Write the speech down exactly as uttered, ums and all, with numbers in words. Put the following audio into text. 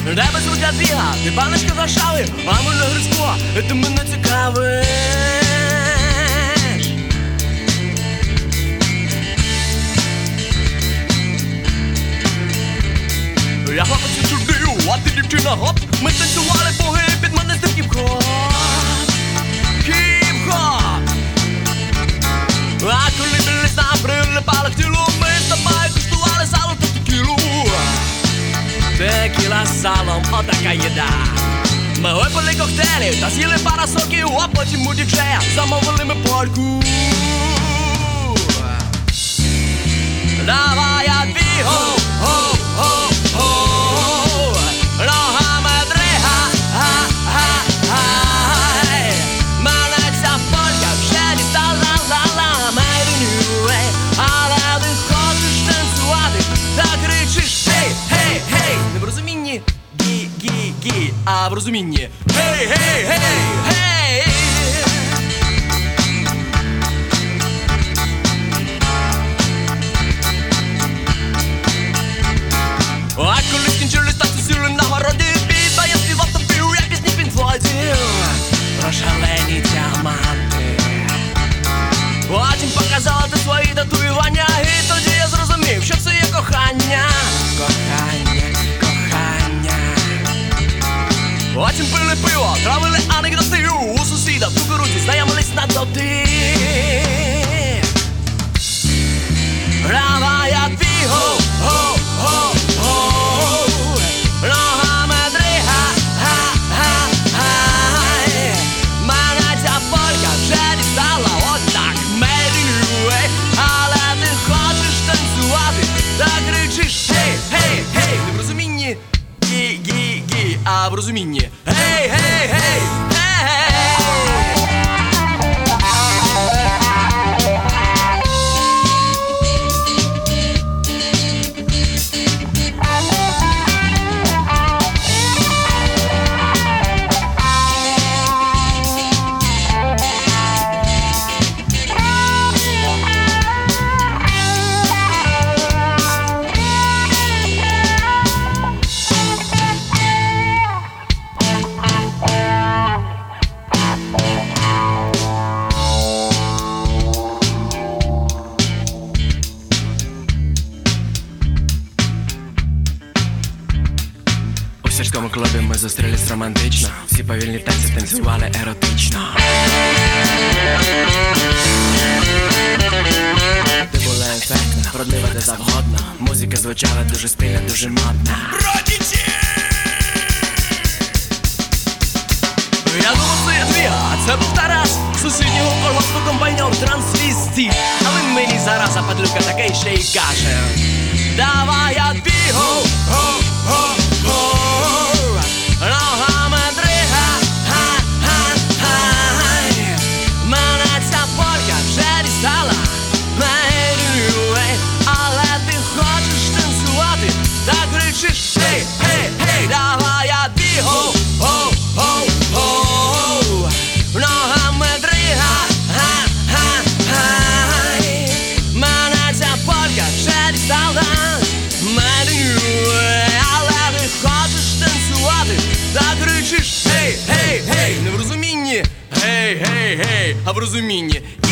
де без рук для двіга, ти паночка Варшави, а мене Грицько, ти мене цікавиш. Я хлопець чудив, а ти дівчина гоп. Ми танцювали боги, під мене з хіп-хоп. Хіп-хоп. А коли білись на прилипали к тілу, ми з тобою куштували сало та текілу. Текіла з салом, отака їда. Ми випили коктейлі та з'їли парасоків, а потім у діджея замовили ми польку. Давай я дві, хоу, хоу, хоу, хоу. Ногами дрига, га-га-гай. Мене ця полька вже дістала, ла-ла, мейденює. Але ти хочеш танцювати, так кричиш гей, гей, гей. Не в розумінні гі-гі-гі, а в розумінні гей, гей, гей, гей. А коли скінчились танці, сіли на городі, біда, я співав та пів, як пісні Пінк Флойдів про шалені діаманти. Потім показала ти свої татуювання, і тоді я зрозумів, що це є кохання. Кохання, кохання. Потім пили пиво, травили анекдоти, у сусіда в кукурудзі знайомились на доти. Давай я дві, хоу, хоу, хоу, хоу. Ногами дрига, га-га-гай. Мене ця полька вже дістала, отак мейденює. Але ти хочеш танцювати, так кричиш гей, гей, гей. Не в розумінні гі-гі-гі, а в розумінні гей, гей, гей, гей. У сільському клубі ми зустрілись романтично. Всі повільні танці танцювали еротично. Ти була ефектна, вродлива де завгодно. Музика звучала дуже стильна, дуже модна. Родичі! Я думав, це я дві, а це був Тарас. Сусіднього колгоспу комбайнер трансвістів. А він мені зараз, а падлюка такий ще й каже: давай я дві, хоу, хоу, хоу, хоу. Ногами дрига, га-га-гай. Мене ця полька вже дістала, мейденює. Але ти хочеш танцювати, так кричиш гей, гей, гей. Давай я дві, хоу, хоу, хоу, хоу. Ногами дрига, га-га-гай. Мене ця полька вже дістала, мейденює. Але ти хочеш танцювати, так кричиш гей, гей, гей. Не в розумінні гей, гей, гей, а в розумінні